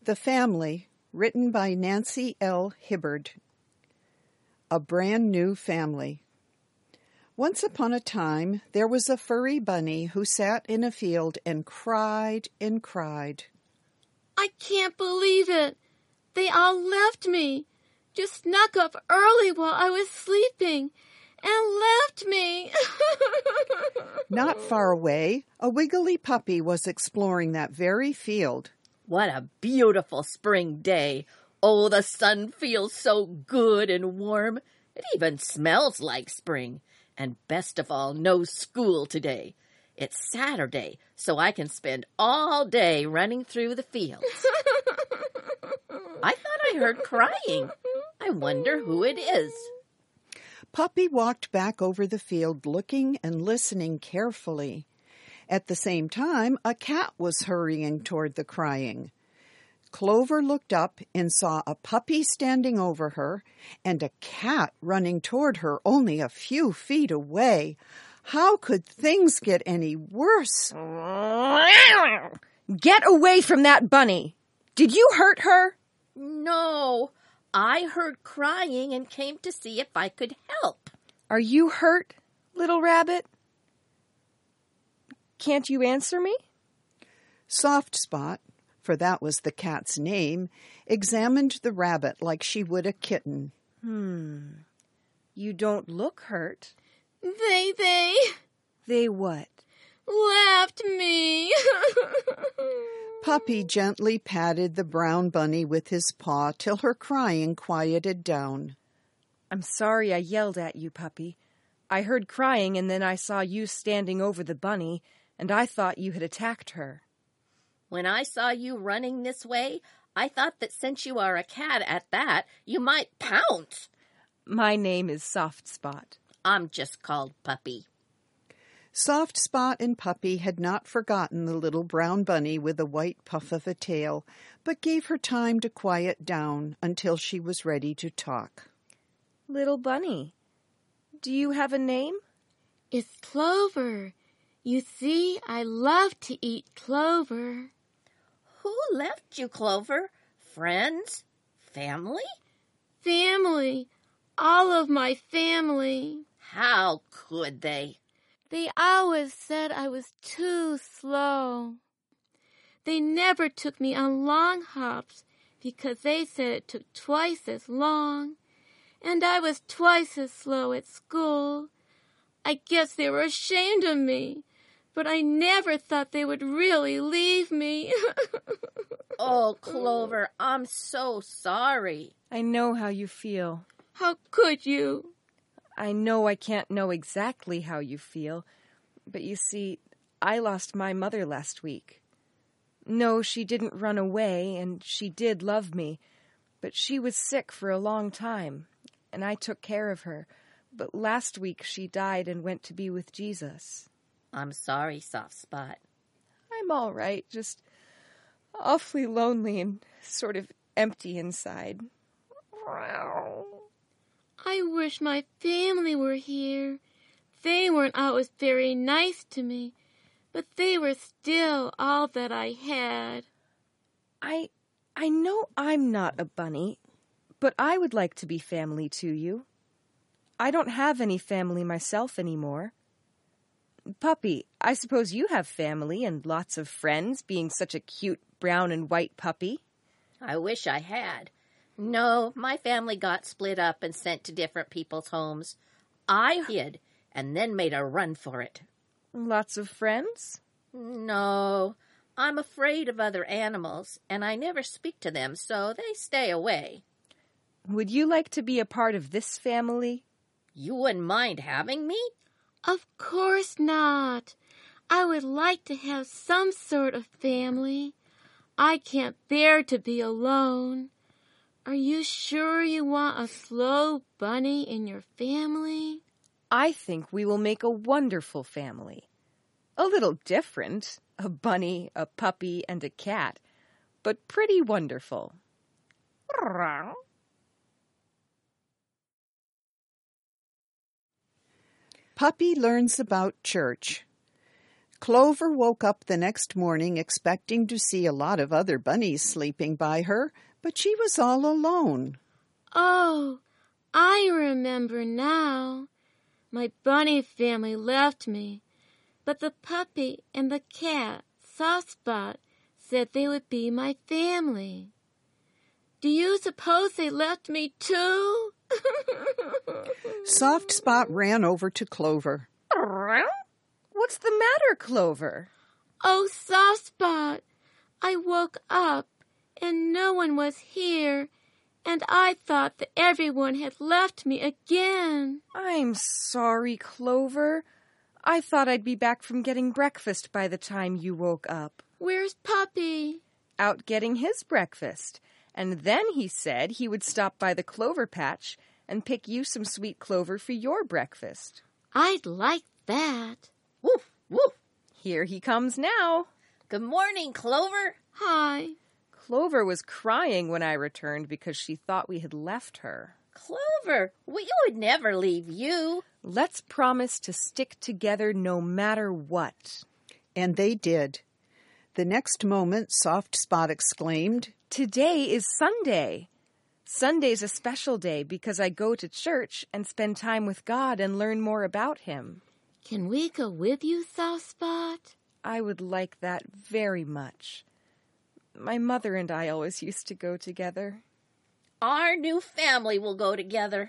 The Family, written by Nancy L. Hibbard. A brand new family. Once upon a time, there was a furry bunny who sat in a field and cried and cried. I can't believe it. They all left me. Just snuck up early while I was sleeping and left me. Not far away, a wiggly puppy was exploring that very field. What a beautiful spring day. Oh, the sun feels so good and warm. It even smells like spring. And best of all, no school today. It's Saturday, so I can spend all day running through the fields. I thought I heard crying. I wonder who it is. Puppy walked back over the field, looking and listening carefully. At the same time, a cat was hurrying toward the crying. Clover looked up and saw a puppy standing over her and a cat running toward her only a few feet away. How could things get any worse? Get away from that bunny! Did you hurt her? No, I heard crying and came to see if I could help. Are you hurt, little rabbit? Can't you answer me? Soft Spot, for that was the cat's name, examined the rabbit like she would a kitten. You don't look hurt. They They what? left me. Puppy gently patted the brown bunny with his paw till her crying quieted down. I'm sorry I yelled at you, puppy. I heard crying and then I saw you standing over the bunny, and I thought you had attacked her. When I saw you running this way, I thought that since you are a cat at that, you might pounce. My name is Soft Spot. I'm just called Puppy. Soft Spot and Puppy had not forgotten the little brown bunny with a white puff of a tail, but gave her time to quiet down until she was ready to talk. Little bunny, do you have a name? It's Clover. You see, I love to eat clover. Who left you, Clover? Friends? Family? Family. All of my family. How could they? They always said I was too slow. They never took me on long hops because they said it took twice as long, and I was twice as slow at school. I guess they were ashamed of me, but I never thought they would really leave me. Oh, Clover, I'm so sorry. I know how you feel. How could you? I know I can't know exactly how you feel, but you see, I lost my mother last week. No, she didn't run away, and she did love me, but she was sick for a long time, and I took care of her. But last week she died and went to be with Jesus. I'm sorry, Soft Spot. I'm all right, just awfully lonely and sort of empty inside. I wish my family were here. They weren't always very nice to me, but they were still all that I had. I know I'm not a bunny, but I would like to be family to you. I don't have any family myself anymore. Puppy, I suppose you have family and lots of friends, being such a cute brown and white puppy. I wish I had. No, my family got split up and sent to different people's homes. I hid and then made a run for it. Lots of friends? No, I'm afraid of other animals, and I never speak to them, so they stay away. Would you like to be a part of this family? You wouldn't mind having me? Of course not. I would like to have some sort of family. I can't bear to be alone. Are you sure you want a slow bunny in your family? I think we will make a wonderful family. A little different, a bunny, a puppy, and a cat, but pretty wonderful. Puppy learns about church. Clover woke up the next morning expecting to see a lot of other bunnies sleeping by her, but she was all alone. Oh, I remember now. My bunny family left me, but the puppy and the cat, Softspot, said they would be my family. Do you suppose they left me too? Softspot ran over to Clover. What's the matter, Clover? Oh, Softspot, I woke up and no one was here, and I thought that everyone had left me again. I'm sorry, Clover. I thought I'd be back from getting breakfast by the time you woke up. Where's Puppy? Out getting his breakfast. And then he said he would stop by the clover patch and pick you some sweet clover for your breakfast. I'd like that. Woof, woof. Here he comes now. Good morning, Clover. Hi. Clover was crying when I returned because she thought we had left her. Clover, we would never leave you. Let's promise to stick together no matter what. And they did. The next moment, Softspot exclaimed, Today is Sunday. Sunday's a special day because I go to church and spend time with God and learn more about Him. Can we go with you, Softspot? I would like that very much. My mother and I always used to go together. Our new family will go together.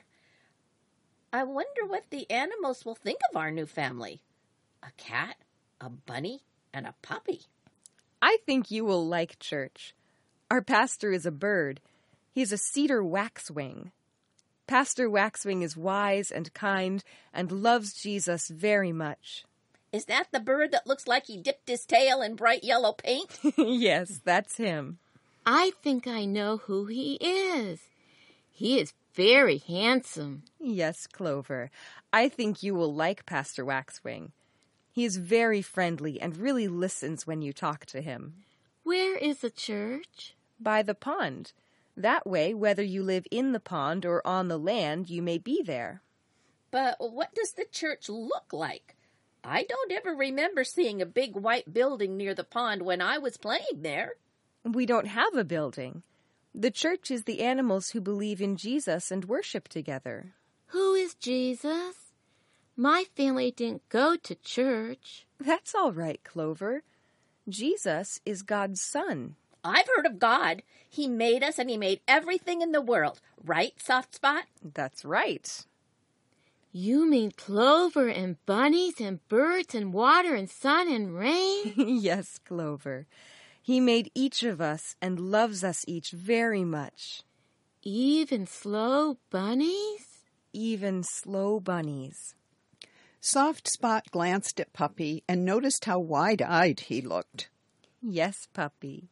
I wonder what the animals will think of our new family. A cat, a bunny, and a puppy. I think you will like church. Our pastor is a bird. He's a cedar waxwing. Pastor Waxwing is wise and kind and loves Jesus very much. Is that the bird that looks like he dipped his tail in bright yellow paint? Yes, that's him. I think I know who he is. He is very handsome. Yes, Clover. I think you will like Pastor Waxwing. He is very friendly and really listens when you talk to him. Where is the church? By the pond. That way, whether you live in the pond or on the land, you may be there. But what does the church look like? I don't ever remember seeing a big white building near the pond when I was playing there. We don't have a building. The church is the animals who believe in Jesus and worship together. Who is Jesus? My family didn't go to church. That's all right, Clover. Jesus is God's son. I've heard of God. He made us and he made everything in the world. Right, Softspot? That's right. You mean clover and bunnies and birds and water and sun and rain? Yes, Clover. He made each of us and loves us each very much. Even slow bunnies? Even slow bunnies. Softspot glanced at Puppy and noticed how wide-eyed he looked. Yes, Puppy.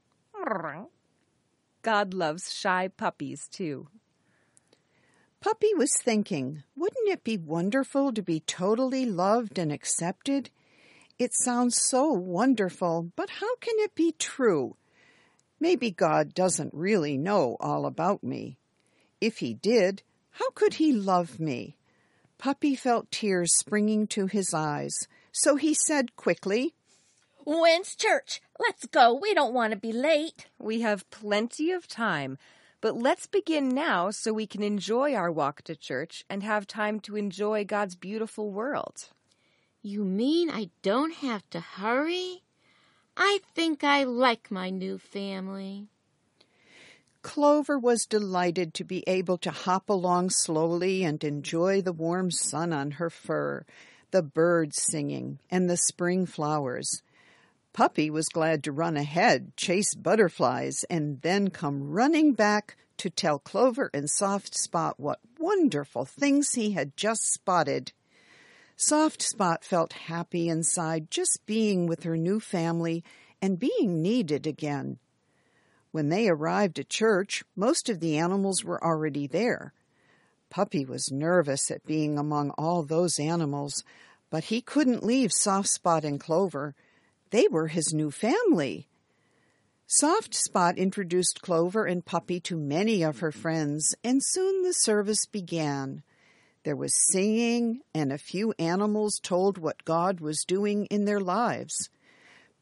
God loves shy puppies, too. Puppy was thinking, wouldn't it be wonderful to be totally loved and accepted? It sounds so wonderful, but how can it be true? Maybe God doesn't really know all about me. If he did, how could he love me? Puppy felt tears springing to his eyes, so he said quickly, When's church? Let's go. We don't want to be late. We have plenty of time, but let's begin now so we can enjoy our walk to church and have time to enjoy God's beautiful world. You mean I don't have to hurry? I think I like my new family. Clover was delighted to be able to hop along slowly and enjoy the warm sun on her fur, the birds singing, and the spring flowers. Puppy was glad to run ahead, chase butterflies, and then come running back to tell Clover and Softspot what wonderful things he had just spotted. Softspot felt happy inside just being with her new family and being needed again. When they arrived at church, most of the animals were already there. Puppy was nervous at being among all those animals, but he couldn't leave Softspot and Clover. They were his new family. Softspot introduced Clover and Puppy to many of her friends, and soon the service began. There was singing, and a few animals told what God was doing in their lives.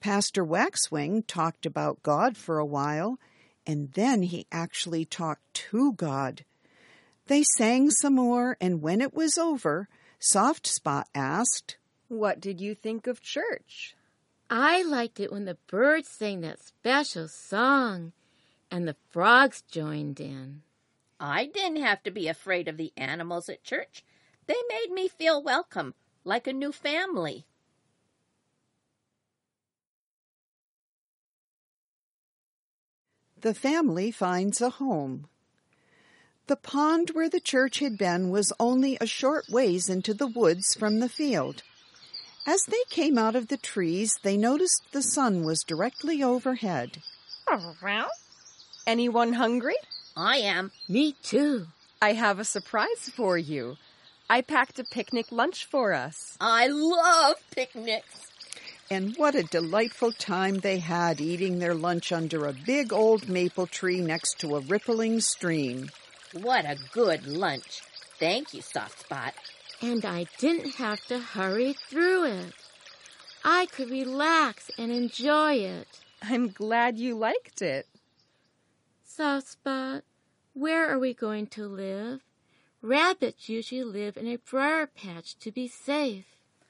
Pastor Waxwing talked about God for a while, and then he actually talked to God. They sang some more, and when it was over, Soft Spot asked, "What did you think of church?" I liked it when the birds sang that special song and the frogs joined in. I didn't have to be afraid of the animals at church. They made me feel welcome, like a new family. The family finds a home. The pond where the church had been was only a short ways into the woods from the field. As they came out of the trees, they noticed the sun was directly overhead. Anyone hungry? I am. Me too. I have a surprise for you. I packed a picnic lunch for us. I love picnics. And what a delightful time they had eating their lunch under a big old maple tree next to a rippling stream. What a good lunch. Thank you, Soft Spot. And I didn't have to hurry through it. I could relax and enjoy it. I'm glad you liked it. Soft Spot, where are we going to live? Rabbits usually live in a briar patch to be safe.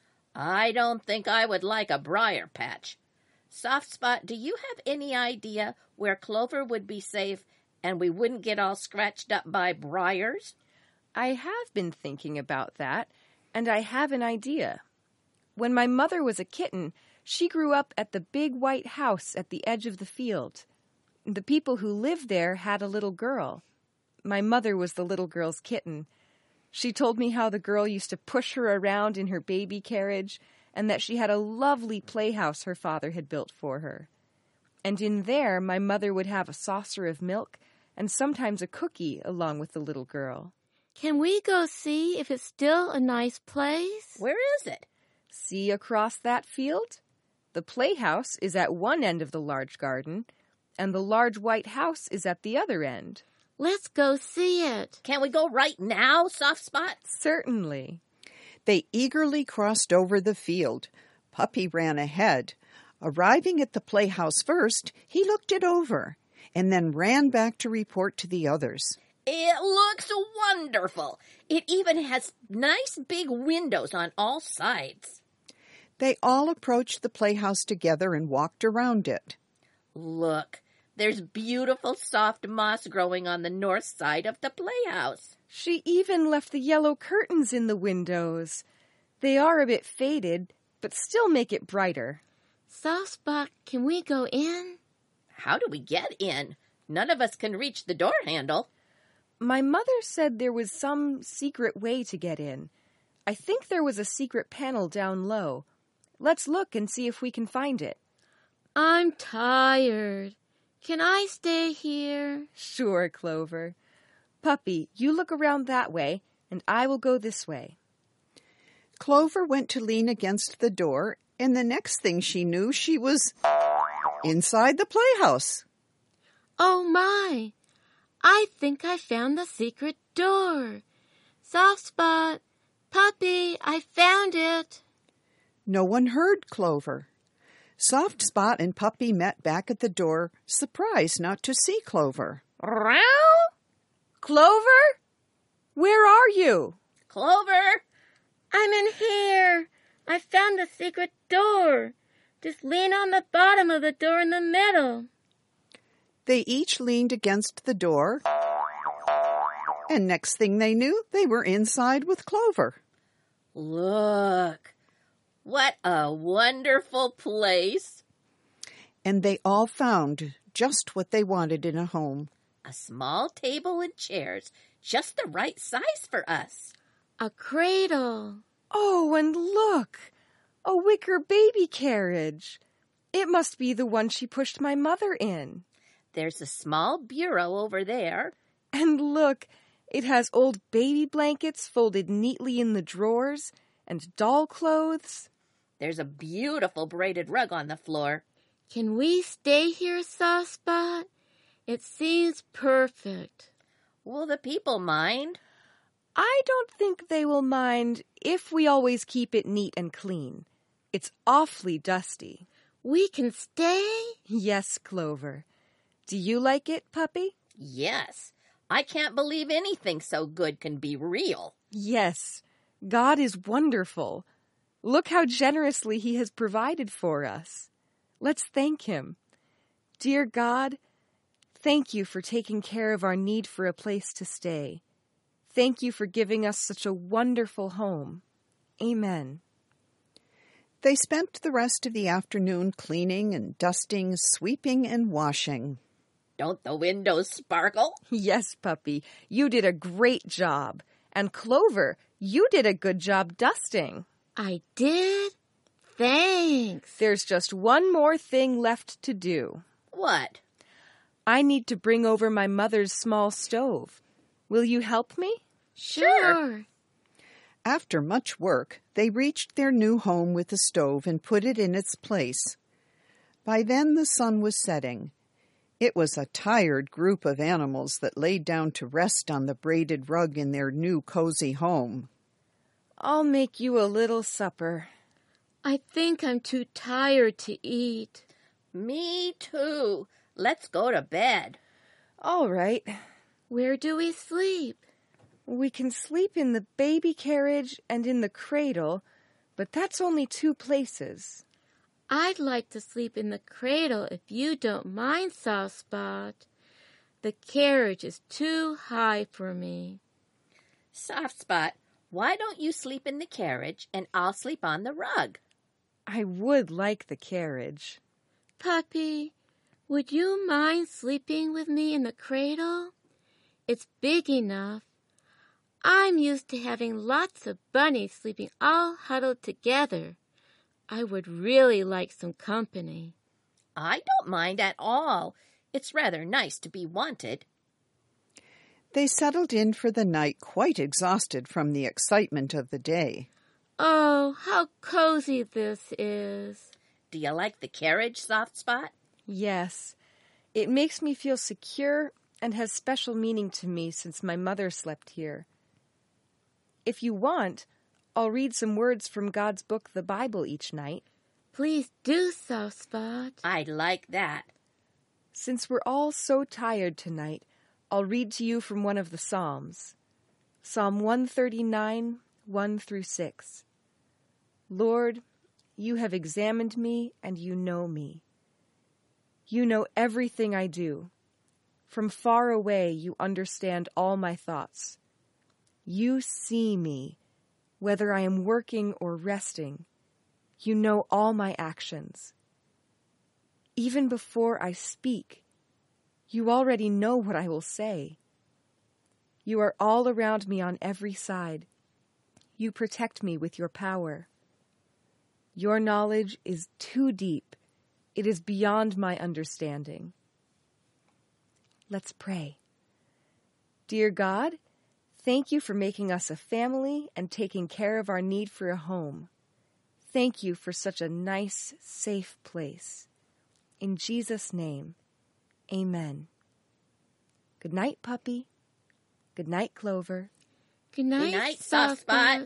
I don't think I would like a briar patch. Soft Spot, do you have any idea where Clover would be safe and we wouldn't get all scratched up by briars? I have been thinking about that, and I have an idea. When my mother was a kitten, she grew up at the big white house at the edge of the field. The people who lived there had a little girl. My mother was the little girl's kitten. She told me how the girl used to push her around in her baby carriage, and that she had a lovely playhouse her father had built for her. And in there, my mother would have a saucer of milk and sometimes a cookie along with the little girl. Can we go see if it's still a nice place? Where is it? See across that field? The playhouse is at one end of the large garden, and the large white house is at the other end. Let's go see it. Can we go right now, Soft Spot? Certainly. They eagerly crossed over the field. Puppy ran ahead. Arriving at the playhouse first, he looked it over and then ran back to report to the others. It looks wonderful. It even has nice big windows on all sides. They all approached the playhouse together and walked around it. Look, there's beautiful soft moss growing on the north side of the playhouse. She even left the yellow curtains in the windows. They are a bit faded, but still make it brighter. Soft Spot, can we go in? How do we get in? None of us can reach the door handle. My mother said there was some secret way to get in. I think there was a secret panel down low. Let's look and see if we can find it. I'm tired. Can I stay here? Sure, Clover. Puppy, you look around that way, and I will go this way. Clover went to lean against the door, and the next thing she knew, she was inside the playhouse. Oh my! I think I found the secret door. Soft Spot, Puppy, I found it. No one heard Clover. Soft Spot and Puppy met back at the door, surprised not to see Clover. Clover? Where are you? Clover! I'm in here. I found the secret door. Just lean on the bottom of the door in the middle. They each leaned against the door, and next thing they knew, they were inside with Clover. Look, what a wonderful place. And they all found just what they wanted in a home. A small table and chairs, just the right size for us. A cradle. Oh, and look! A wicker baby carriage. It must be the one she pushed my mother in. There's a small bureau over there. And look, it has old baby blankets folded neatly in the drawers and doll clothes. There's a beautiful braided rug on the floor. Can we stay here, Soft Spot? It seems perfect. Will the people mind? I don't think they will mind if we always keep it neat and clean. It's awfully dusty. We can stay? Yes, Clover. Do you like it, Puppy? Yes. I can't believe anything so good can be real. Yes. God is wonderful. Look how generously He has provided for us. Let's thank Him. Dear God, thank you for taking care of our need for a place to stay. Thank you for giving us such a wonderful home. Amen. They spent the rest of the afternoon cleaning and dusting, sweeping and washing. Don't the windows sparkle? Yes, Puppy, you did a great job. And Clover, you did a good job dusting. I did? Thanks. There's just one more thing left to do. What? I need to bring over my mother's small stove. Will you help me? Sure. After much work, they reached their new home with the stove and put it in its place. By then the sun was setting. It was a tired group of animals that laid down to rest on the braided rug in their new cozy home. I'll make you a little supper. I think I'm too tired to eat. Me too. Let's go to bed. All right. Where do we sleep? We can sleep in the baby carriage and in the cradle, but that's only 2 places. I'd like to sleep in the cradle if you don't mind, Soft Spot. The carriage is too high for me. Soft Spot, why don't you sleep in the carriage and I'll sleep on the rug? I would like the carriage. Puppy, would you mind sleeping with me in the cradle? It's big enough. I'm used to having lots of bunnies sleeping all huddled together. I would really like some company. I don't mind at all. It's rather nice to be wanted. They settled in for the night quite exhausted from the excitement of the day. Oh, how cozy this is. Do you like the carriage, Soft Spot? Yes. It makes me feel secure and has special meaning to me since my mother slept here. If you want, I'll read some words from God's book, the Bible, each night. Please do, Soft Spot. I'd like that. Since we're all so tired tonight, I'll read to you from one of the Psalms. Psalm 139, 1 through 6. Lord, you have examined me and you know me. You know everything I do. From far away you understand all my thoughts. You see me, whether I am working or resting. You know all my actions. Even before I speak, you already know what I will say. You are all around me on every side. You protect me with your power. Your knowledge is too deep. It is beyond my understanding. Let's pray. Dear God, thank you for making us a family and taking care of our need for a home. Thank you for such a nice, safe place. In Jesus' name, amen. Good night, Puppy. Good night, Clover. Good night, Good night, Soft Spot.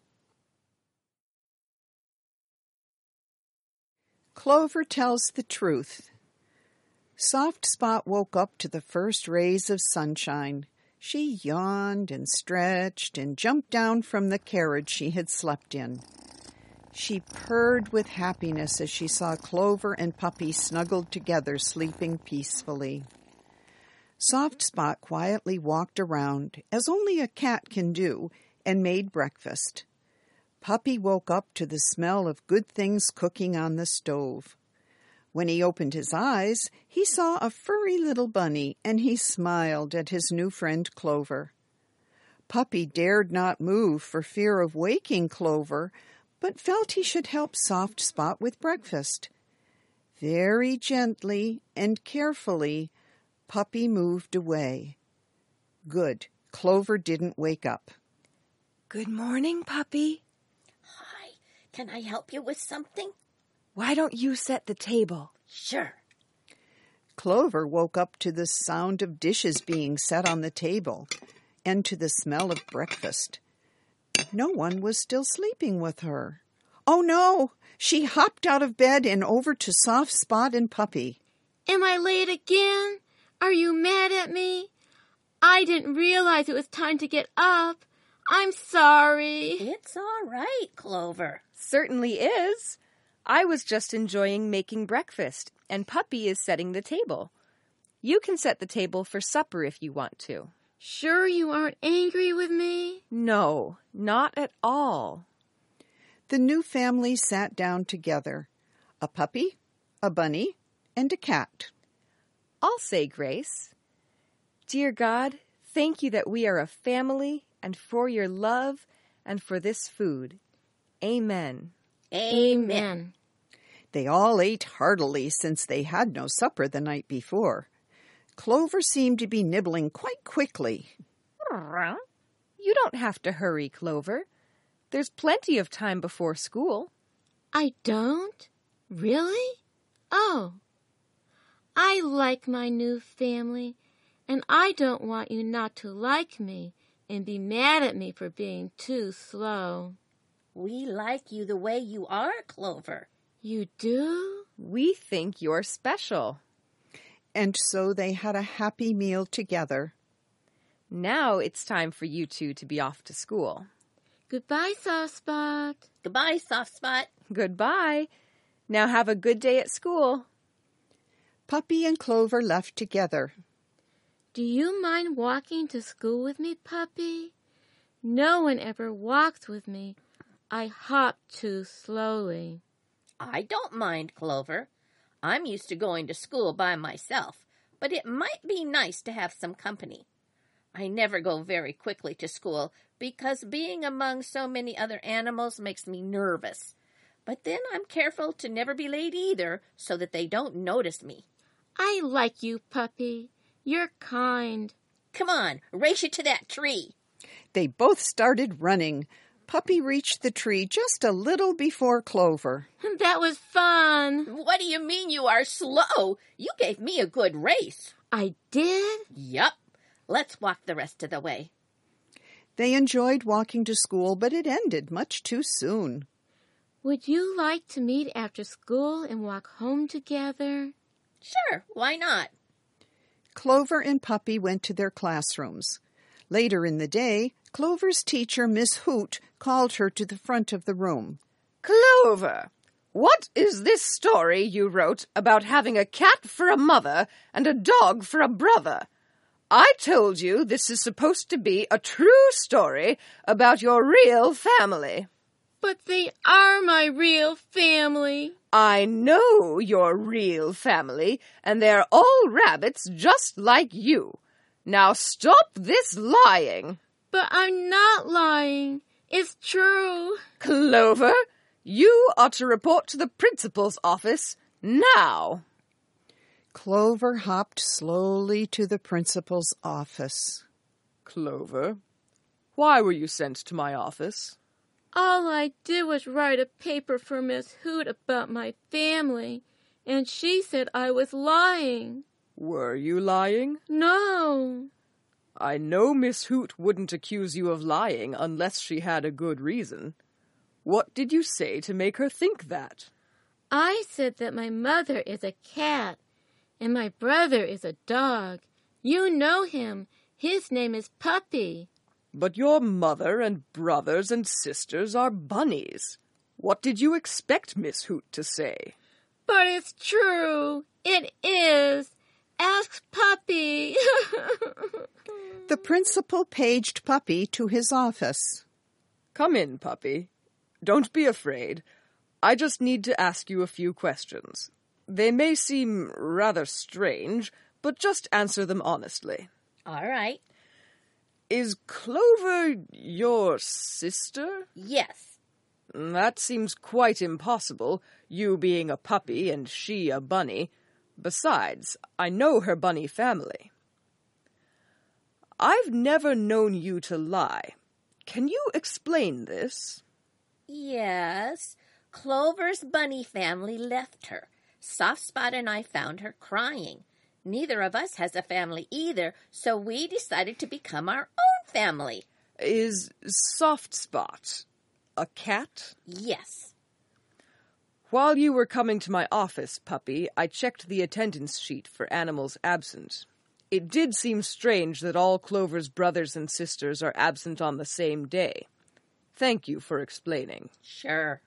Clover tells the truth. Soft Spot woke up to the first rays of sunshine. She yawned and stretched and jumped down from the carriage she had slept in. She purred with happiness as she saw Clover and Puppy snuggled together, sleeping peacefully. Soft Spot quietly walked around, as only a cat can do, and made breakfast. Puppy woke up to the smell of good things cooking on the stove. When he opened his eyes, he saw a furry little bunny, and he smiled at his new friend Clover. Puppy dared not move for fear of waking Clover, but felt he should help Soft Spot with breakfast. Very gently and carefully, Puppy moved away. Good. Clover didn't wake up. Good morning, Puppy. Hi, can I help you with something? Why don't you set the table? Sure. Clover woke up to the sound of dishes being set on the table and to the smell of breakfast. No one was still sleeping with her. Oh no! She hopped out of bed and over to Soft Spot and Puppy. Am I late again? Are you mad at me? I didn't realize it was time to get up. I'm sorry. It's all right, Clover. Certainly is. I was just enjoying making breakfast, and Puppy is setting the table. You can set the table for supper if you want to. Sure you aren't angry with me? No, not at all. The new family sat down together. A puppy, a bunny, and a cat. I'll say grace. Dear God, thank you that we are a family, and for your love, and for this food. Amen. Amen. They all ate heartily since they had no supper the night before. Clover seemed to be nibbling quite quickly. You don't have to hurry, Clover. There's plenty of time before school. I don't? Really? Oh. I like my new family, and I don't want you not to like me and be mad at me for being too slow. We like you the way you are, Clover. You do? We think you're special. And so they had a happy meal together. Now it's time for you two to be off to school. Goodbye, Soft Spot. Goodbye, Soft Spot. Goodbye. Now have a good day at school. Puppy and Clover left together. Do you mind walking to school with me, Puppy? No one ever walks with me. I hop too slowly. I don't mind, Clover. I'm used to going to school by myself, but it might be nice to have some company. I never go very quickly to school because being among so many other animals makes me nervous. But then I'm careful to never be late either so that they don't notice me. I like you, Puppy. You're kind. Come on, race you to that tree. They both started running. Puppy reached the tree just a little before Clover. That was fun. What do you mean you are slow? You gave me a good race. I did? Yup. Let's walk the rest of the way. They enjoyed walking to school, but it ended much too soon. Would you like to meet after school and walk home together? Sure, why not? Clover and Puppy went to their classrooms. Later in the day, Clover's teacher, Miss Hoot, called her to the front of the room. Clover, what is this story you wrote about having a cat for a mother and a dog for a brother? I told you this is supposed to be a true story about your real family. But they are my real family. I know your real family, and they're all rabbits just like you. Now stop this lying. But I'm not lying. It's true. Clover, you are to report to the principal's office now. Clover hopped slowly to the principal's office. Clover, why were you sent to my office? All I did was write a paper for Miss Hoot about my family, and she said I was lying. Were you lying? No. I know Miss Hoot wouldn't accuse you of lying unless she had a good reason. What did you say to make her think that? I said that my mother is a cat, and my brother is a dog. You know him. His name is Puppy. But your mother and brothers and sisters are bunnies. What did you expect Miss Hoot to say? But it's true. It is. Ask Puppy. The principal paged Puppy to his office. Come in, Puppy. Don't be afraid. I just need to ask you a few questions. They may seem rather strange, but just answer them honestly. All right. Is Clover your sister? Yes. That seems quite impossible, you being a puppy and she a bunny. Besides, I know her bunny family. I've never known you to lie. Can you explain this? Yes. Clover's bunny family left her. Soft Spot and I found her crying. Neither of us has a family either, so we decided to become our own family. Is Soft Spot a cat? Yes. While you were coming to my office, Puppy, I checked the attendance sheet for animals absent. It did seem strange that all Clover's brothers and sisters are absent on the same day. Thank you for explaining. Sure.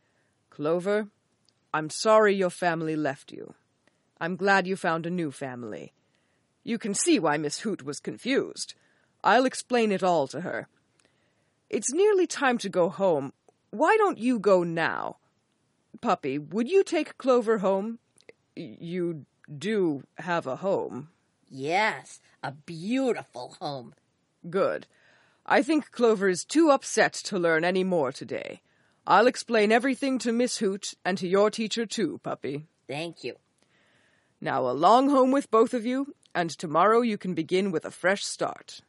Clover, I'm sorry your family left you. I'm glad you found a new family. You can see why Miss Hoot was confused. I'll explain it all to her. It's nearly time to go home. Why don't you go now? Puppy, would you take Clover home? You do have a home. Yes, a beautiful home. Good. I think Clover is too upset to learn any more today. I'll explain everything to Miss Hoot and to your teacher too, Puppy. Thank you. Now along home with both of you, and tomorrow you can begin with a fresh start.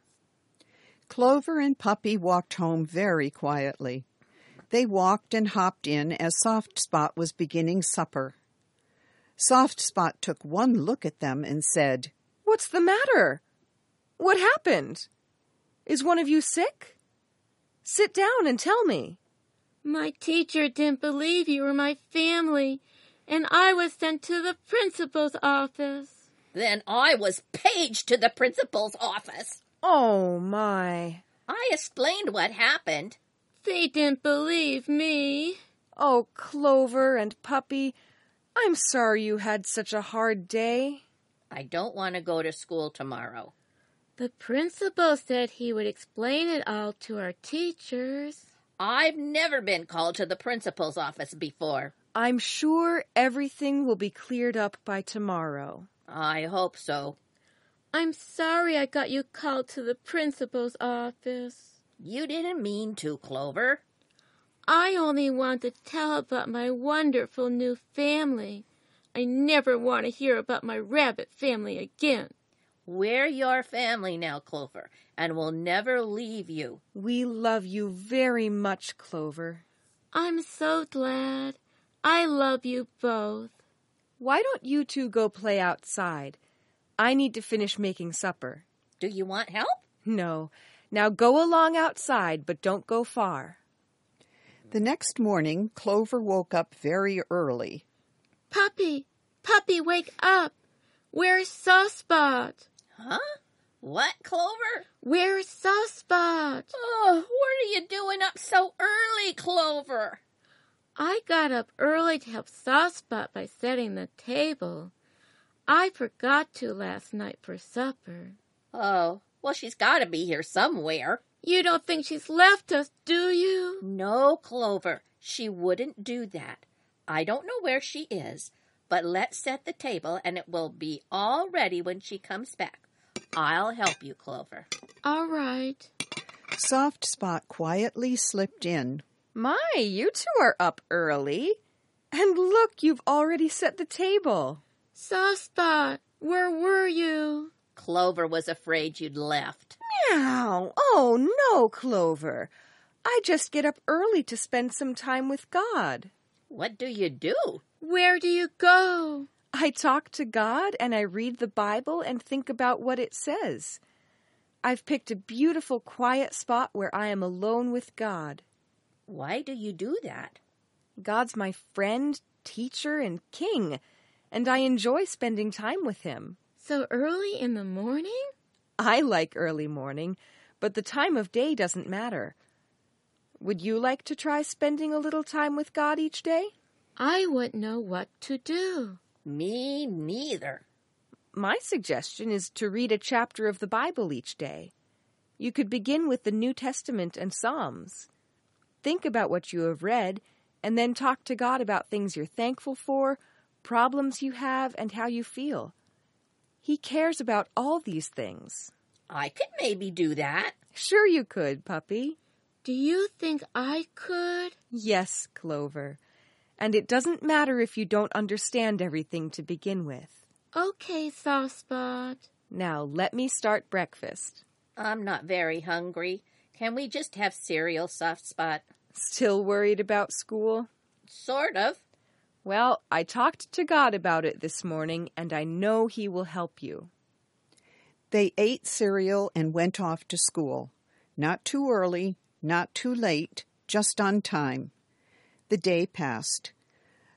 Clover and Puppy walked home very quietly. They walked and hopped in as Soft Spot was beginning supper. Soft Spot took one look at them and said, What's the matter? What happened? Is one of you sick? Sit down and tell me. My teacher didn't believe you were my family, and I was sent to the principal's office. Then I was paged to the principal's office. Oh, my. I explained what happened. They didn't believe me. Oh, Clover and Puppy, I'm sorry you had such a hard day. I don't want to go to school tomorrow. The principal said he would explain it all to our teachers. I've never been called to the principal's office before. I'm sure everything will be cleared up by tomorrow. I hope so. I'm sorry I got you called to the principal's office. You didn't mean to, Clover. I only want to tell about my wonderful new family. I never want to hear about my rabbit family again. We're your family now, Clover, and we'll never leave you. We love you very much, Clover. I'm so glad. I love you both. Why don't you two go play outside? I need to finish making supper. Do you want help? No. Now go along outside, but don't go far. The next morning, Clover woke up very early. Puppy, wake up. Where's Softspot? Huh? What, Clover? Where's Softspot? Oh, what are you doing up so early, Clover? I got up early to help Softspot by setting the table. I forgot to last night for supper. Oh, well, she's got to be here somewhere. You don't think she's left us, do you? No, Clover, she wouldn't do that. I don't know where she is, but let's set the table and it will be all ready when she comes back. I'll help you, Clover. All right. Soft Spot quietly slipped in. My, you two are up early. And look, you've already set the table. Softspot, where were you? Clover was afraid you'd left. Meow. Oh, no, Clover. I just get up early to spend some time with God. What do you do? Where do you go? I talk to God and I read the Bible and think about what it says. I've picked a beautiful, quiet spot where I am alone with God. Why do you do that? God's my friend, teacher, and king, and I enjoy spending time with him. So early in the morning? I like early morning, but the time of day doesn't matter. Would you like to try spending a little time with God each day? I wouldn't know what to do. Me neither. My suggestion is to read a chapter of the Bible each day. You could begin with the New Testament and Psalms. Think about what you have read, and then talk to God about things you're thankful for, problems you have, and how you feel. He cares about all these things. I could maybe do that. Sure you could, Puppy. Do you think I could? Yes, Clover. And it doesn't matter if you don't understand everything to begin with. Okay, Softspot. Now, let me start breakfast. I'm not very hungry. Can we just have cereal, Softspot? Still worried about school? Sort of. Well, I talked to God about it this morning, and I know He will help you. They ate cereal and went off to school. Not too early, not too late, just on time. The day passed.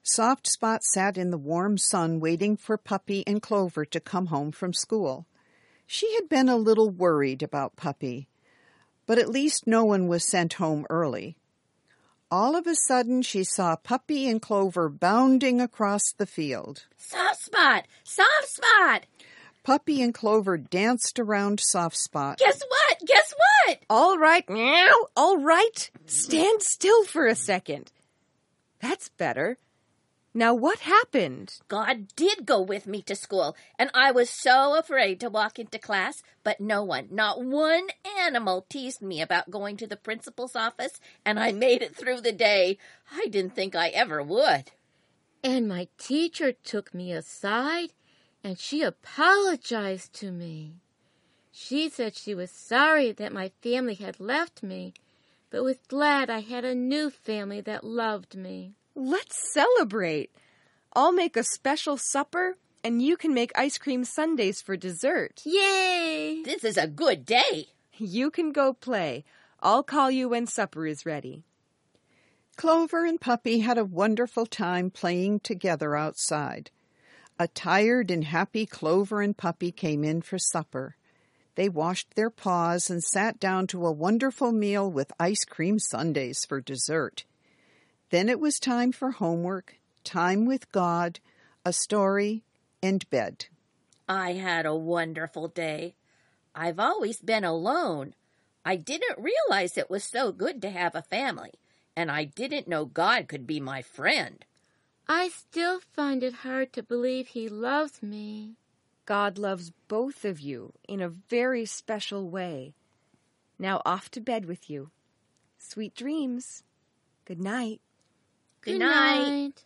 Soft Spot sat in the warm sun waiting for Puppy and Clover to come home from school. She had been a little worried about Puppy, but at least no one was sent home early. All of a sudden, she saw Puppy and Clover bounding across the field. Soft Spot! Soft Spot! Puppy and Clover danced around Soft Spot. Guess what? Guess what? All right, meow. All right. Stand still for a second. That's better. Now what happened? God did go with me to school, and I was so afraid to walk into class, but no one, not one animal teased me about going to the principal's office, and I made it through the day. I didn't think I ever would. And my teacher took me aside, and she apologized to me. She said she was sorry that my family had left me, but was glad I had a new family that loved me. Let's celebrate. I'll make a special supper, and you can make ice cream sundaes for dessert. Yay! This is a good day. You can go play. I'll call you when supper is ready. Clover and Puppy had a wonderful time playing together outside. A tired and happy Clover and Puppy came in for supper. They washed their paws and sat down to a wonderful meal with ice cream sundaes for dessert. Then it was time for homework, time with God, a story, and bed. I had a wonderful day. I've always been alone. I didn't realize it was so good to have a family, and I didn't know God could be my friend. I still find it hard to believe He loves me. God loves both of you in a very special way. Now off to bed with you. Sweet dreams. Good night. Good night.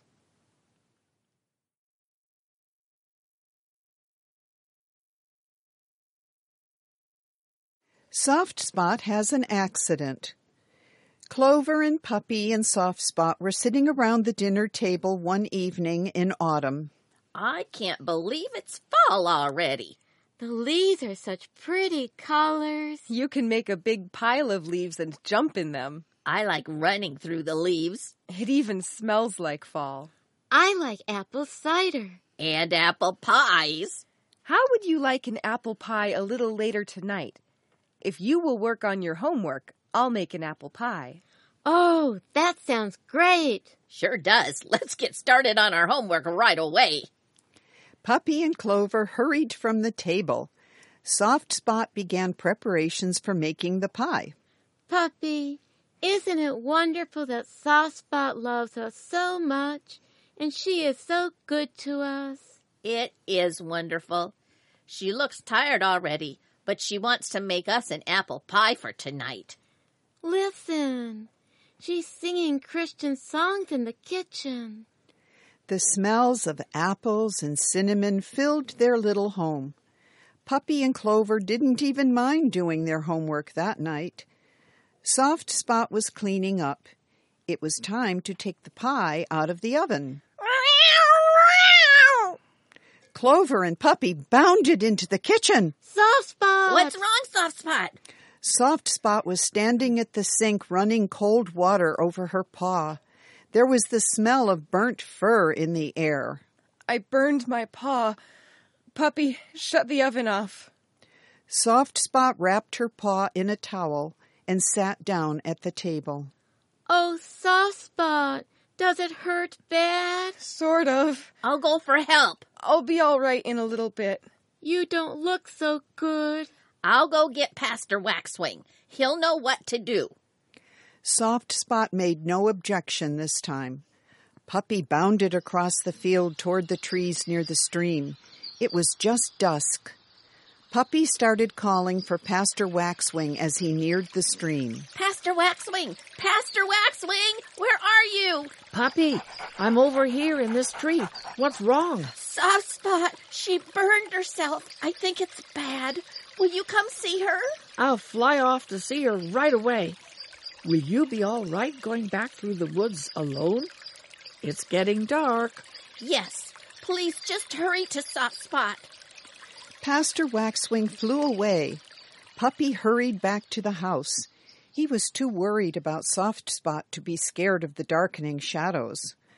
Soft Spot has an accident. Clover and Puppy and Soft Spot were sitting around the dinner table one evening in autumn. I can't believe it's fall already. The leaves are such pretty colors. You can make a big pile of leaves and jump in them. I like running through the leaves. It even smells like fall. I like apple cider. And apple pies. How would you like an apple pie a little later tonight? If you will work on your homework, I'll make an apple pie. Oh, that sounds great. Sure does. Let's get started on our homework right away. Puppy and Clover hurried from the table. Soft Spot began preparations for making the pie. Puppy, isn't it wonderful that Soft Spot loves us so much, and she is so good to us? It is wonderful. She looks tired already, but she wants to make us an apple pie for tonight. Listen, she's singing Christian songs in the kitchen. The smells of apples and cinnamon filled their little home. Puppy and Clover didn't even mind doing their homework that night. Soft Spot was cleaning up. It was time to take the pie out of the oven. Clover and Puppy bounded into the kitchen. Soft Spot! What's wrong, Soft Spot? Soft Spot was standing at the sink running cold water over her paw. There was the smell of burnt fur in the air. I burned my paw. Puppy, shut the oven off. Soft Spot wrapped her paw in a towel and sat down at the table. Oh, Soft Spot, does it hurt bad? Sort of. I'll go for help. I'll be all right in a little bit. You don't look so good. I'll go get Pastor Waxwing. He'll know what to do. Soft Spot made no objection this time. Puppy bounded across the field toward the trees near the stream. It was just dusk. Puppy started calling for Pastor Waxwing as he neared the stream. Pastor Waxwing! Pastor Waxwing! Where are you? Puppy, I'm over here in this tree. What's wrong? Soft Spot! She burned herself. I think it's bad. Will you come see her? I'll fly off to see her right away. Will you be all right going back through the woods alone? It's getting dark. Yes. Please just hurry to Soft Spot. Pastor Waxwing flew away. Puppy hurried back to the house. He was too worried about Soft Spot to be scared of the darkening shadows.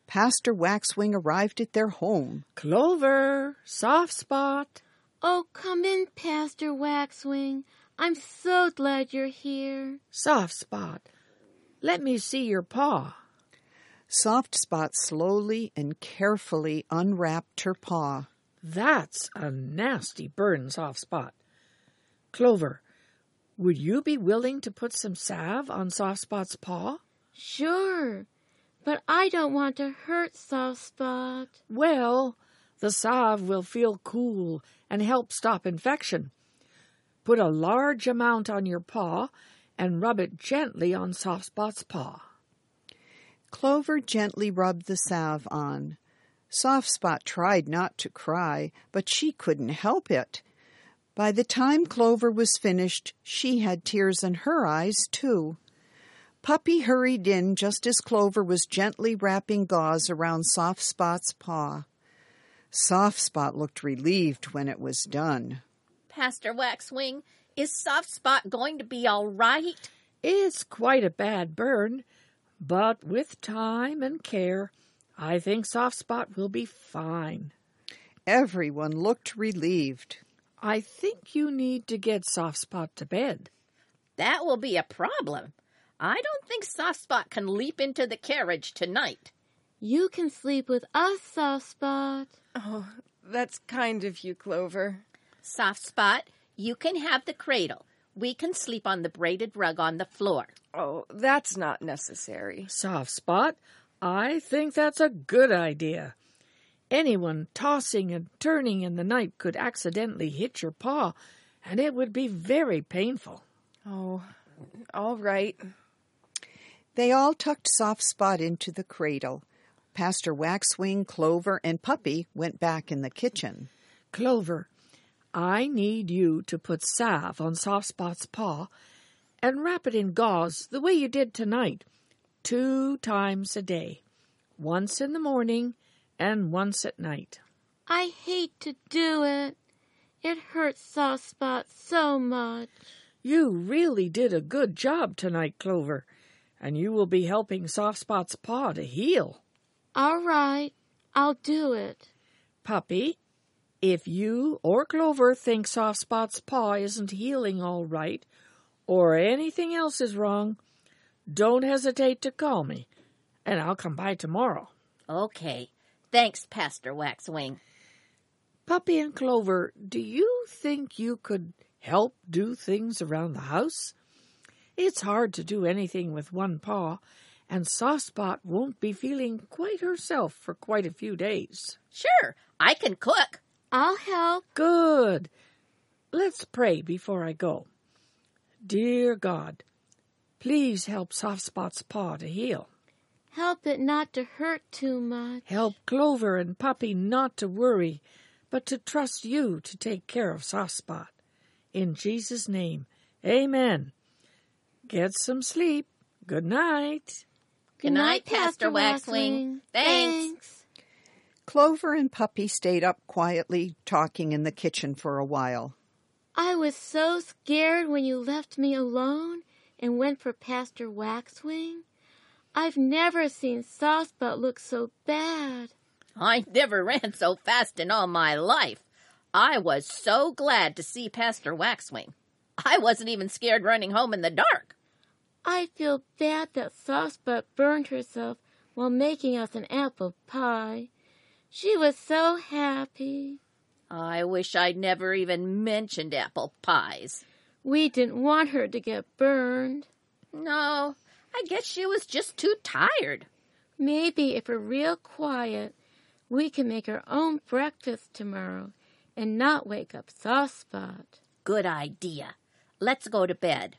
Pastor Waxwing arrived at their home. Clover, Soft Spot. Oh, come in, Pastor Waxwing. I'm so glad you're here. Soft Spot, let me see your paw. Soft Spot slowly and carefully unwrapped her paw. That's a nasty burn, Soft Spot. Clover, would you be willing to put some salve on Soft Spot's paw? Sure, but I don't want to hurt Soft Spot. Well, the salve will feel cool and help stop infection. Put a large amount on your paw and rub it gently on Soft Spot's paw. Clover gently rubbed the salve on. Soft Spot tried not to cry, but she couldn't help it. By the time Clover was finished, she had tears in her eyes, too. Puppy hurried in just as Clover was gently wrapping gauze around Soft Spot's paw. Soft Spot looked relieved when it was done. Pastor Waxwing, is Soft Spot going to be all right? It's quite a bad burn, but with time and care, I think Soft Spot will be fine. Everyone looked relieved. I think you need to get Soft Spot to bed. That will be a problem. I don't think Soft Spot can leap into the carriage tonight. You can sleep with us, Soft Spot. Oh, that's kind of you, Clover. Soft Spot, you can have the cradle. We can sleep on the braided rug on the floor. Oh, that's not necessary. Soft Spot, I think that's a good idea. Anyone tossing and turning in the night could accidentally hit your paw, and it would be very painful. Oh, all right. They all tucked Soft Spot into the cradle. Pastor Waxwing, Clover, and Puppy went back in the kitchen. Clover, I need you to put salve on Soft Spot's paw and wrap it in gauze the way you did tonight, 2 times a day, once in the morning and once at night. I hate to do it. It hurts Soft Spot so much. You really did a good job tonight, Clover, and you will be helping Soft Spot's paw to heal. All right, I'll do it. Puppy, if you or Clover think Soft Spot's paw isn't healing all right, or anything else is wrong, don't hesitate to call me, and I'll come by tomorrow. Okay. Thanks, Pastor Waxwing. Puppy and Clover, do you think you could help do things around the house? It's hard to do anything with one paw, and Soft Spot won't be feeling quite herself for quite a few days. Sure, I can cook. I'll help. Good. Let's pray before I go. Dear God, please help Soft Spot's paw to heal. Help it not to hurt too much. Help Clover and Puppy not to worry, but to trust you to take care of Soft Spot. In Jesus' name, amen. Get some sleep. Good night. Good night, Pastor Waxwing. Thanks. Clover and Puppy stayed up quietly, talking in the kitchen for a while. I was so scared when you left me alone and went for Pastor Waxwing. I've never seen Soft Spot look so bad. I never ran so fast in all my life. I was so glad to see Pastor Waxwing. I wasn't even scared running home in the dark. I feel bad that Soft Spot burned herself while making us an apple pie. She was so happy. I wish I'd never even mentioned apple pies. We didn't want her to get burned. No, I guess she was just too tired. Maybe if we're real quiet, we can make our own breakfast tomorrow and not wake up Soft Spot. Good idea. Let's go to bed.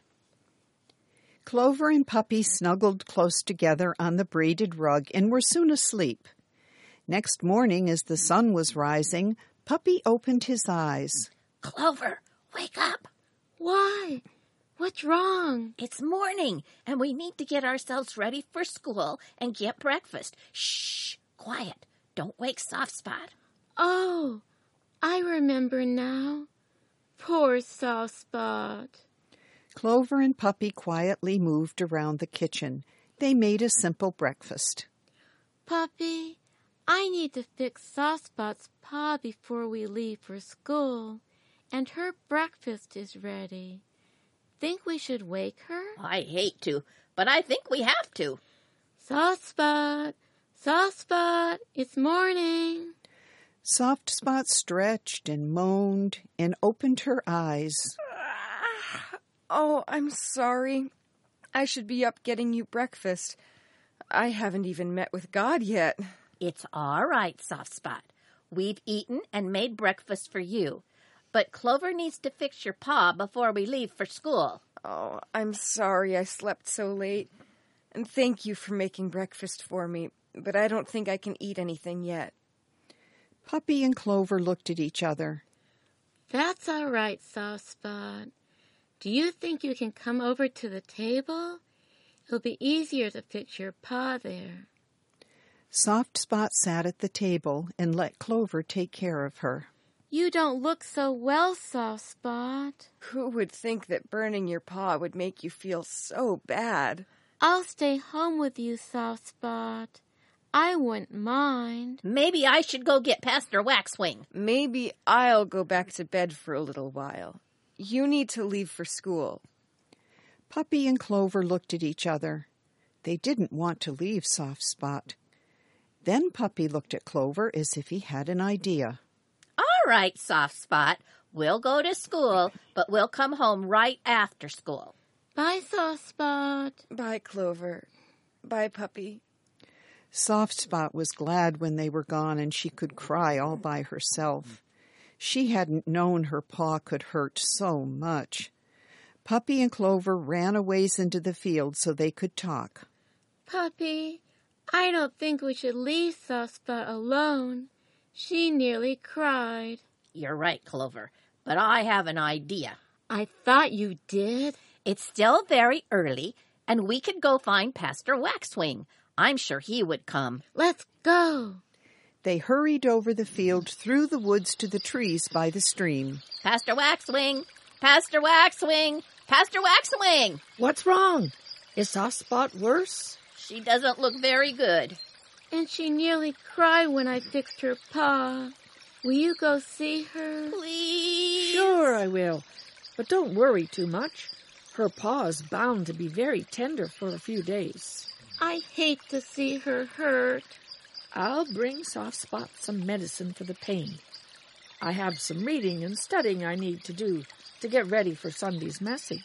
Clover and Puppy snuggled close together on the braided rug and were soon asleep. Next morning, as the sun was rising, Puppy opened his eyes. Clover, wake up. Why? What's wrong? It's morning, and we need to get ourselves ready for school and get breakfast. Shh, quiet. Don't wake Soft Spot. Oh, I remember now. Poor Soft Spot. Clover and Puppy quietly moved around the kitchen. They made a simple breakfast. Puppy, I need to fix Softspot's paw before we leave for school, and her breakfast is ready. Think we should wake her? I hate to, but I think we have to. Softspot, Softspot, it's morning. Softspot stretched and moaned and opened her eyes. Oh, I'm sorry. I should be up getting you breakfast. I haven't even met with God yet. It's all right, Softspot. We've eaten and made breakfast for you. But Clover needs to fix your paw before we leave for school. Oh, I'm sorry I slept so late. And thank you for making breakfast for me, but I don't think I can eat anything yet. Puppy and Clover looked at each other. That's all right, Softspot. Do you think you can come over to the table? It'll be easier to fix your paw there. Softspot sat at the table and let Clover take care of her. You don't look so well, Softspot. Who would think that burning your paw would make you feel so bad? I'll stay home with you, Softspot. I wouldn't mind. Maybe I should go get Pastor Waxwing. Maybe I'll go back to bed for a little while. You need to leave for school. Puppy and Clover looked at each other. They didn't want to leave Softspot. Then Puppy looked at Clover as if he had an idea. All right, Softspot. We'll go to school, but we'll come home right after school. Bye, Softspot. Bye, Clover. Bye, Puppy. Softspot was glad when they were gone and she could cry all by herself. She hadn't known her paw could hurt so much. Puppy and Clover ran a ways into the field so they could talk. Puppy, I don't think we should leave Softspot alone. She nearly cried. You're right, Clover, but I have an idea. I thought you did. It's still very early, and we could go find Pastor Waxwing. I'm sure he would come. Let's go. They hurried over the field through the woods to the trees by the stream. Pastor Waxwing! Pastor Waxwing! Pastor Waxwing! What's wrong? Is Softspot worse? She doesn't look very good. And she nearly cried when I fixed her paw. Will you go see her? Please? Sure I will, but don't worry too much. Her paw is bound to be very tender for a few days. I hate to see her hurt. I'll bring Softspot some medicine for the pain. I have some reading and studying I need to do to get ready for Sunday's message.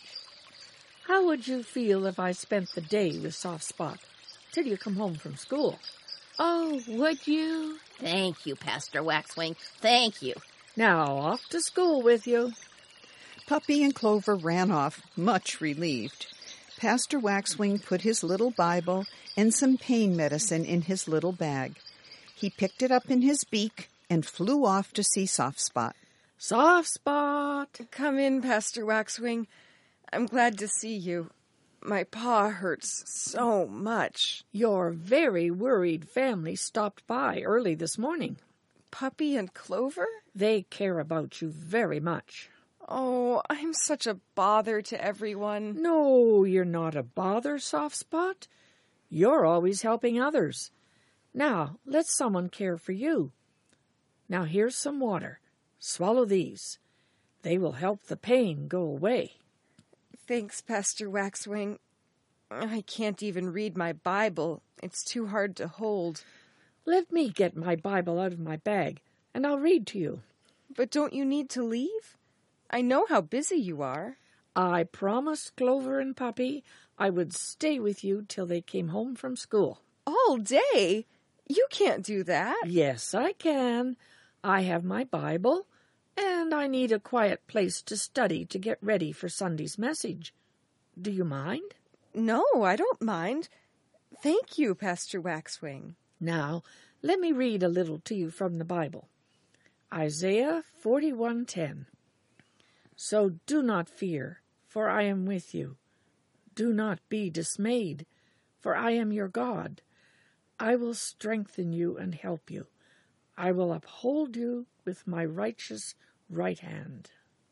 How would you feel if I spent the day with Softspot till you come home from school? Oh, would you? Thank you, Pastor Waxwing. Thank you. Now, off to school with you. Puppy and Clover ran off, much relieved. Pastor Waxwing put his little Bible and some pain medicine in his little bag. He picked it up in his beak and flew off to see Softspot. Softspot! Come in, Pastor Waxwing. I'm glad to see you. My paw hurts so much. Your very worried family stopped by early this morning. Puppy and Clover? They care about you very much. Oh, I'm such a bother to everyone. No, you're not a bother, Softspot. You're always helping others. Now, let someone care for you. Now, here's some water. Swallow these. They will help the pain go away. Thanks, Pastor Waxwing. I can't even read my Bible. It's too hard to hold. Let me get my Bible out of my bag, and I'll read to you. But don't you need to leave? I know how busy you are. I promised Clover and Puppy I would stay with you till they came home from school. All day? You can't do that. Yes, I can. I have my Bible, and I need a quiet place to study to get ready for Sunday's message. Do you mind? No, I don't mind. Thank you, Pastor Waxwing. Now, let me read a little to you from the Bible. Isaiah 41:10. So do not fear, for I am with you. Do not be dismayed, for I am your God. I will strengthen you and help you. I will uphold you with my righteous right hand.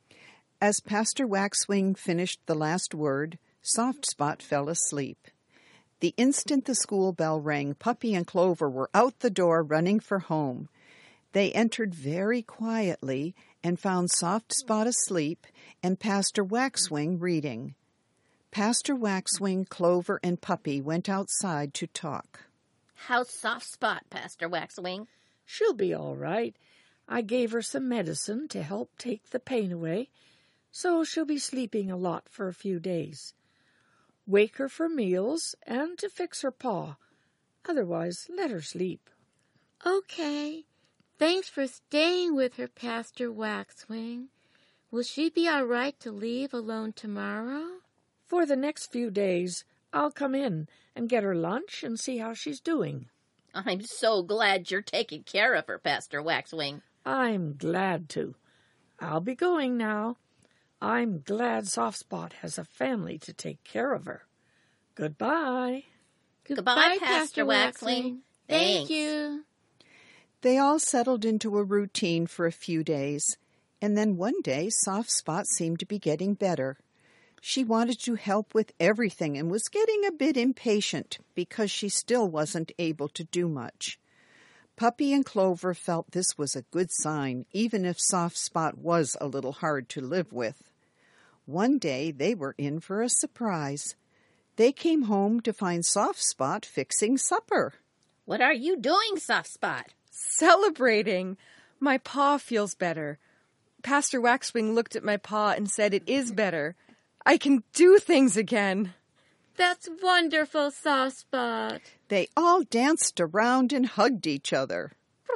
As Pastor Waxwing finished the last word, Softspot fell asleep. The instant the school bell rang, Puppy and Clover were out the door running for home. They entered very quietly and found Soft Spot asleep and Pastor Waxwing reading. Pastor Waxwing, Clover, and Puppy went outside to talk. How's Soft Spot, Pastor Waxwing? She'll be all right. I gave her some medicine to help take the pain away, so she'll be sleeping a lot for a few days. Wake her for meals and to fix her paw. Otherwise, let her sleep. Okay. Thanks for staying with her, Pastor Waxwing. Will she be all right to leave alone tomorrow? For the next few days, I'll come in and get her lunch and see how she's doing. I'm so glad you're taking care of her, Pastor Waxwing. I'm glad to. I'll be going now. I'm glad Soft Spot has a family to take care of her. Goodbye. Goodbye, Pastor Waxwing. Thank Thanks. you. They all settled into a routine for a few days, and then one day Soft Spot seemed to be getting better. She wanted to help with everything and was getting a bit impatient because she still wasn't able to do much. Puppy and Clover felt this was a good sign, even if Soft Spot was a little hard to live with. One day they were in for a surprise. They came home to find Soft Spot fixing supper. What are you doing, Soft Spot? Celebrating! My paw feels better. Pastor Waxwing looked at my paw and said it is better. I can do things again. That's wonderful, Soft Spot. They all danced around and hugged each other.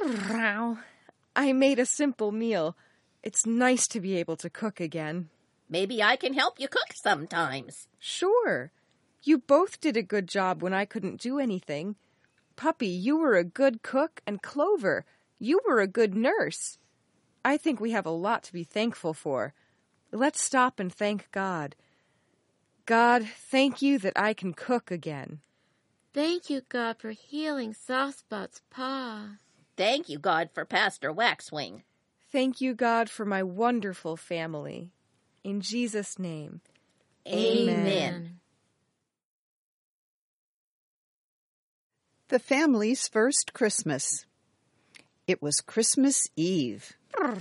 I made a simple meal. It's nice to be able to cook again. Maybe I can help you cook sometimes. Sure. You both did a good job when I couldn't do anything. Puppy, you were a good cook, and Clover, you were a good nurse. I think we have a lot to be thankful for. Let's stop and thank God. God, thank you that I can cook again. Thank you, God, for healing Soft Spot's paw. Thank you, God, for Pastor Waxwing. Thank you, God, for my wonderful family. In Jesus' name, Amen. The family's first Christmas. It was Christmas Eve.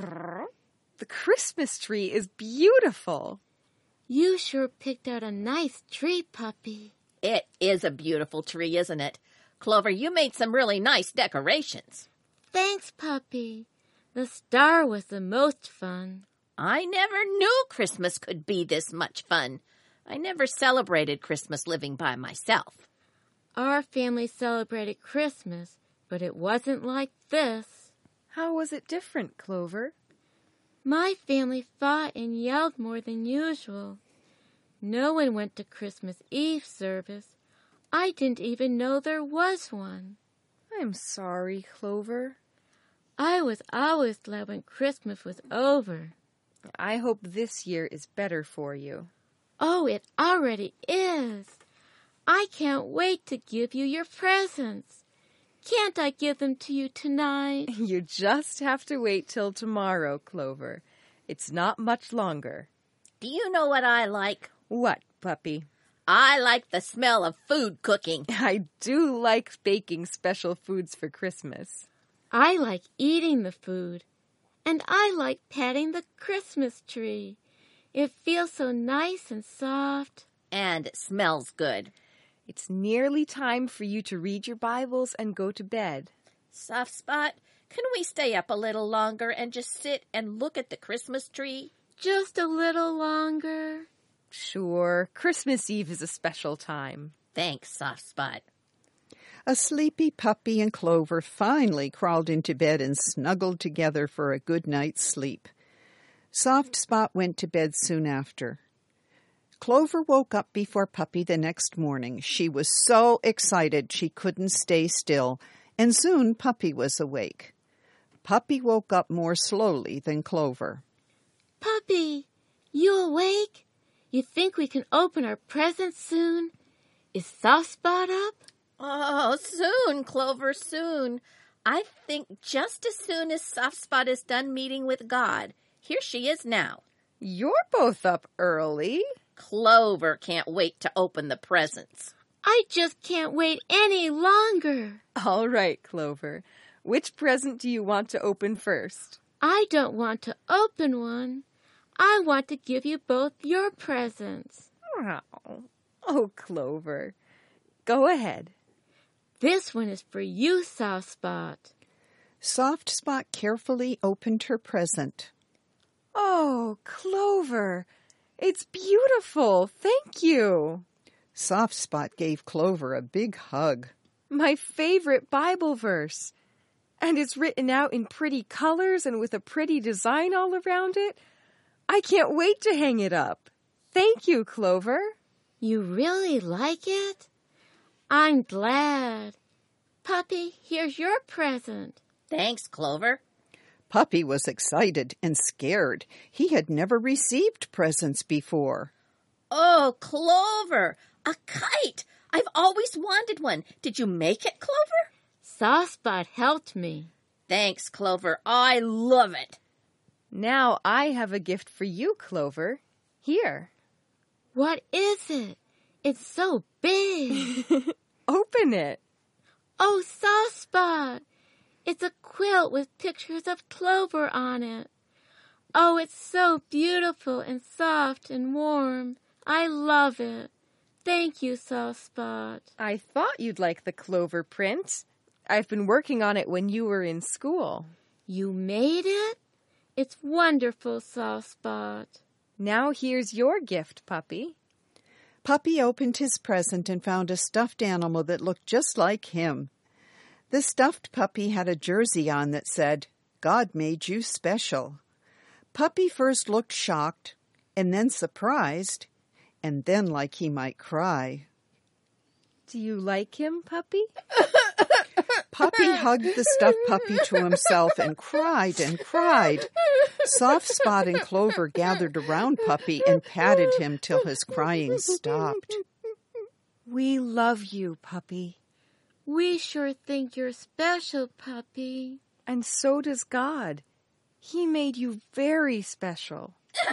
The Christmas tree is beautiful. You sure picked out a nice tree, Puppy. It is a beautiful tree, isn't it? Clover, you made some really nice decorations. Thanks, Puppy. The star was the most fun. I never knew Christmas could be this much fun. I never celebrated Christmas living by myself. Our family celebrated Christmas, but it wasn't like this. How was it different, Clover? My family fought and yelled more than usual. No one went to Christmas Eve service. I didn't even know there was one. I'm sorry, Clover. I was always glad when Christmas was over. I hope this year is better for you. Oh, it already is. I can't wait to give you your presents. Can't I give them to you tonight? You just have to wait till tomorrow, Clover. It's not much longer. Do you know what I like? What, Puppy? I like the smell of food cooking. I do like baking special foods for Christmas. I like eating the food. And I like patting the Christmas tree. It feels so nice and soft. And it smells good. It's nearly time for you to read your Bibles and go to bed. Soft Spot, can we stay up a little longer and just sit and look at the Christmas tree? Just a little longer. Sure, Christmas Eve is a special time. Thanks, Soft Spot. A sleepy Puppy and Clover finally crawled into bed and snuggled together for a good night's sleep. Soft Spot went to bed soon after. Clover woke up before Puppy the next morning. She was so excited she couldn't stay still, and soon Puppy was awake. Puppy woke up more slowly than Clover. Puppy, you awake? You think we can open our presents soon? Is Soft Spot up? Oh, soon, Clover, soon. I think just as soon as Soft Spot is done meeting with God. Here she is now. You're both up early. Clover can't wait to open the presents. I just can't wait any longer. All right, Clover. Which present do you want to open first? I don't want to open one. I want to give you both your presents. Oh, Clover. Go ahead. This one is for you, Soft Spot. Soft Spot carefully opened her present. Oh, Clover. It's beautiful. Thank you. Soft Spot gave Clover a big hug. My favorite Bible verse. And it's written out in pretty colors and with a pretty design all around it. I can't wait to hang it up. Thank you, Clover. You really like it? I'm glad. Puppy, here's your present. Thanks, Clover. Puppy was excited and scared. He had never received presents before. Oh, Clover, a kite. I've always wanted one. Did you make it, Clover? Soft Spot helped me. Thanks, Clover. I love it. Now I have a gift for you, Clover. Here. What is it? It's so big. Open it. Oh, Soft Spot. It's a quilt with pictures of Clover on it. Oh, it's so beautiful and soft and warm. I love it. Thank you, Soft Spot. I thought you'd like the Clover print. I've been working on it when you were in school. You made it? It's wonderful, Soft Spot. Now here's your gift, Puppy. Puppy opened his present and found a stuffed animal that looked just like him. The stuffed puppy had a jersey on that said, "God made you special." Puppy first looked shocked, and then surprised, and then like he might cry. Do you like him, Puppy? Puppy hugged the stuffed puppy to himself and cried and cried. Soft Spot and Clover gathered around Puppy and patted him till his crying stopped. We love you, Puppy. We sure think you're special, Puppy. And so does God. He made you very special.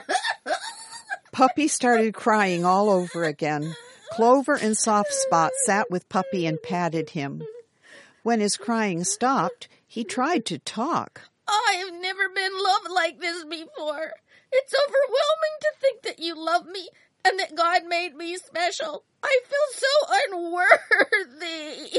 Puppy started crying all over again. Clover and Soft Spot sat with Puppy and patted him. When his crying stopped, he tried to talk. I have never been loved like this before. It's overwhelming to think that you love me and that God made me special. I feel so unworthy.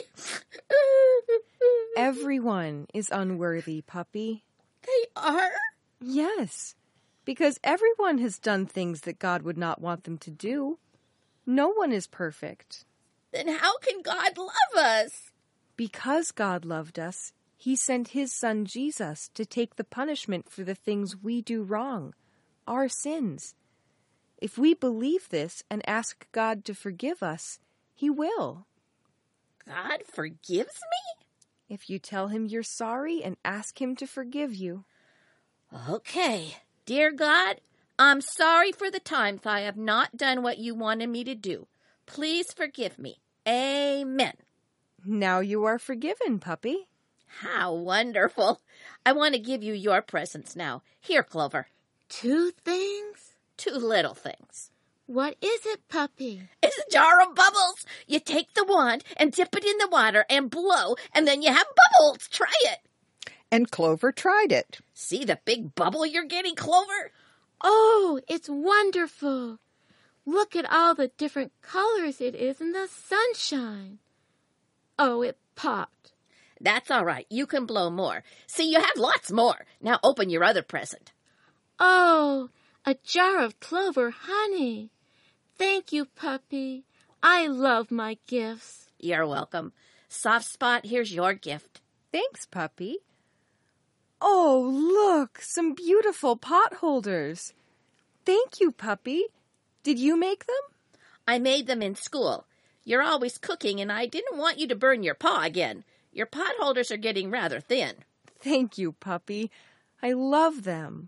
Everyone is unworthy, Puppy. They are? Yes, because everyone has done things that God would not want them to do. No one is perfect. Then how can God love us? Because God loved us, He sent His Son Jesus to take the punishment for the things we do wrong, our sins. If we believe this and ask God to forgive us, He will. God forgives me? If you tell Him you're sorry and ask Him to forgive you. Okay. Dear God, I'm sorry for the times I have not done what you wanted me to do. Please forgive me. Amen. Now you are forgiven, Puppy. How wonderful. I want to give you your presents now. Here, Clover. 2 things? 2 little things. What is it, Puppy? It's a jar of bubbles. You take the wand and dip it in the water and blow, and then you have bubbles. Try it. And Clover tried it. See the big bubble you're getting, Clover? Oh, it's wonderful. Look at all the different colors it is in the sunshine. Oh, it popped. That's all right. You can blow more. See, you have lots more. Now open your other present. Oh, a jar of clover honey. Thank you, Puppy. I love my gifts. You're welcome. Soft Spot, here's your gift. Thanks, Puppy. Oh, look, some beautiful pot holders. Thank you, Puppy. Did you make them? I made them in school. You're always cooking, and I didn't want you to burn your paw again. Your pot holders are getting rather thin. Thank you, Puppy. I love them.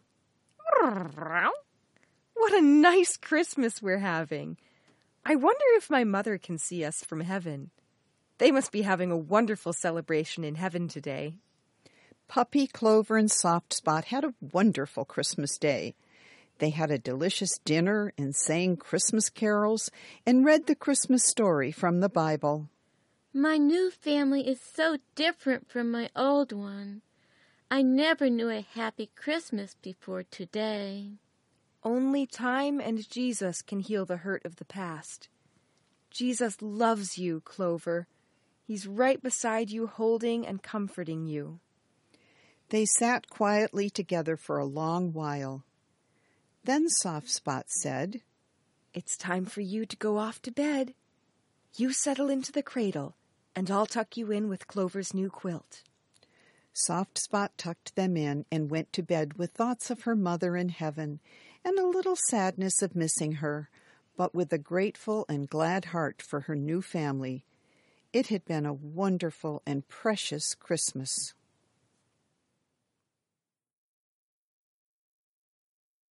What a nice Christmas we're having. I wonder if my mother can see us from heaven. They must be having a wonderful celebration in heaven today. Puppy, Clover, and Soft Spot had a wonderful Christmas day. They had a delicious dinner and sang Christmas carols and read the Christmas story from the Bible. My new family is so different from my old one. I never knew a happy Christmas before today. Only time and Jesus can heal the hurt of the past. Jesus loves you, Clover. He's right beside you, holding and comforting you. They sat quietly together for a long while. Then Soft Spot said, "It's time for you to go off to bed. You settle into the cradle, and I'll tuck you in with Clover's new quilt." Soft Spot tucked them in and went to bed with thoughts of her mother in heaven and a little sadness of missing her, but with a grateful and glad heart for her new family. It had been a wonderful and precious Christmas.